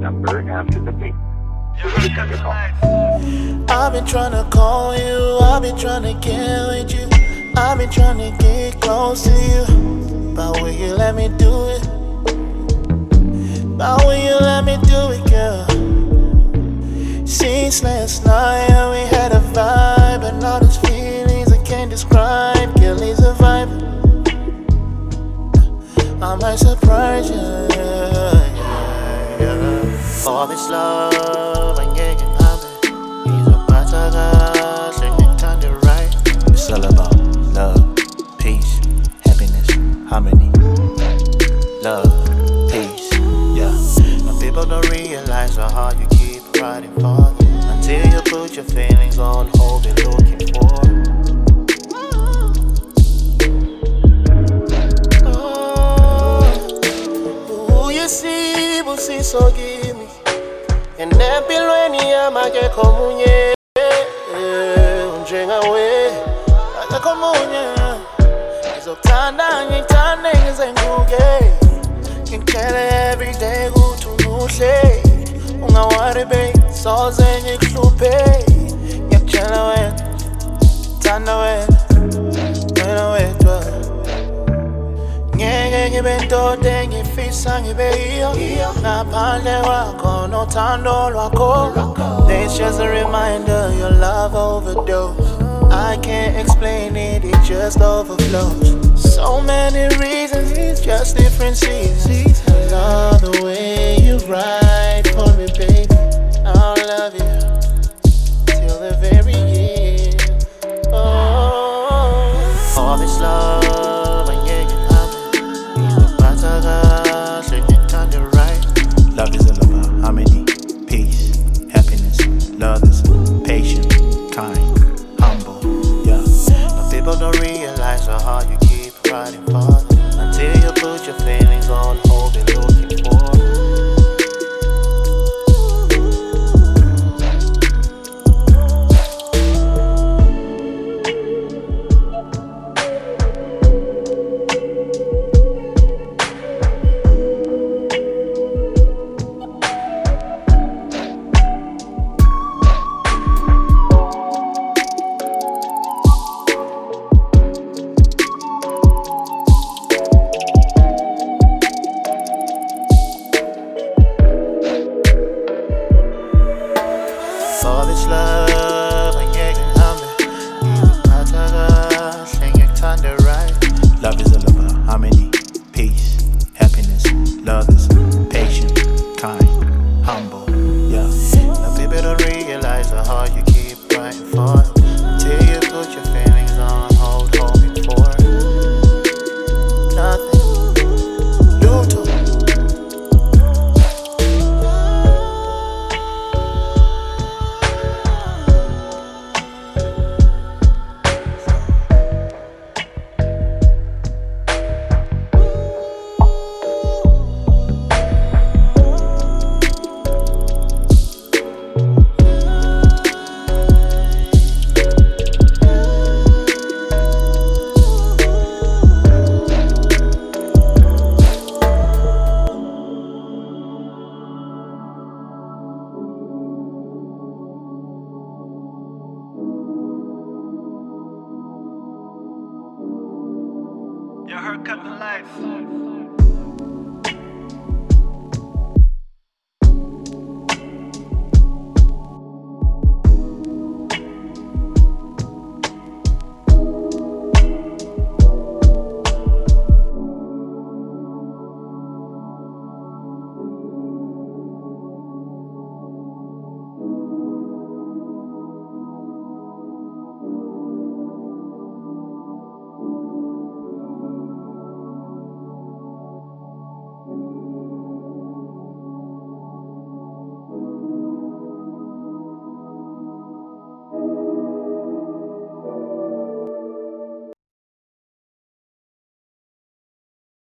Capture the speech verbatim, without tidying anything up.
number after the beep. I've been tryna call you, I've been tryna get with you, I've been tryna get close to you. But will you let me do it? But will you let me do it, girl? Since last night we had a vibe, and all these feelings I can't describe. Girl, it's a vibe. I might surprise you, yeah, yeah, yeah. All this love and yeah, you have it. He's a bataga, singing time to right. It's all about love, peace, happiness, harmony. Love, peace, yeah. Now people don't realize how hard you keep fighting for them, until you put your feelings on hold, they're looking for. Si so give me and that bilweni yamake komunye unjengawe ake komunye izokuthanda ngikuthande ngizenguke ngikuthele everyday kuthi umuhle ungawari babe soze ngikuhluphe ngiyakutshela wena thanda wena wena wedwa ngeke ngibe ndoda engifisa ngibe iyo ngaphandle kwakho nothando lwakho. It's just a reminder your love overdose. I can't explain it, it just overflows. So many reasons, it's just different seasons. I love the way you ride for me, baby. I'll love you till the very end. Oh, all this love. Love is all about harmony, peace, happiness. Love is patient, kind, humble, yeah. Now people don't realize how hard you keep fighting for them, until you put your feelings on hold, they're looking for. All this love and yeah, you have me. Bataga, singing thunder right. Love is all about harmony, peace, happiness. Love is patient, kind, humble, yeah. Now people don't realize how hard you keep fighting for them, until you put your feelings on hold, hoping for nothing. Luto. Your haircut for life.